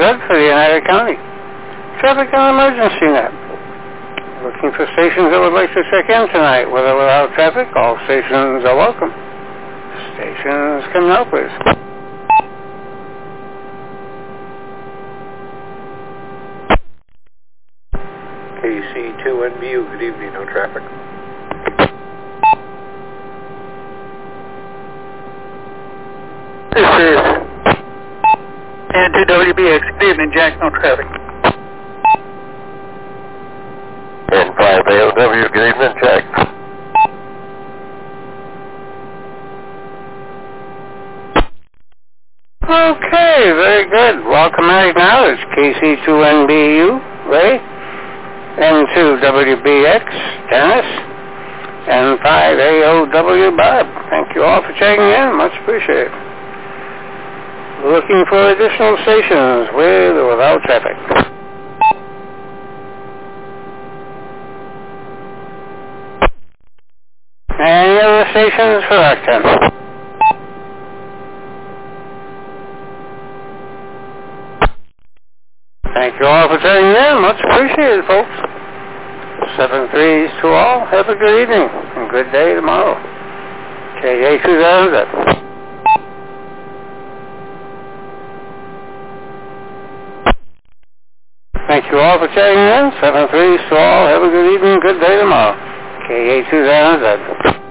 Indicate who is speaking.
Speaker 1: Z for the United County. Traffic and Emergency Net. Looking for stations that would like to check in tonight. With or without traffic, all stations are welcome. Stations can now, please.
Speaker 2: KC2NBU, good evening, no traffic.
Speaker 3: This is N2WBX, good evening, Jack, no traffic.
Speaker 2: N5AOW, good evening, Jack.
Speaker 1: Okay, very good. Welcome right now. It's KC2NBU, Ray. N2WBX, Dennis. N5AOW, Bob. Thank you all for checking in. Much appreciated. Looking for additional stations with or without traffic. Any other stations for Octon? Thank you all for tuning in. Much appreciated, folks. 7-3s to all. Have a good evening and good day tomorrow. KA2000. Thank you all for tuning in. 7-3s to all. Have a good evening, good day tomorrow. KA2000.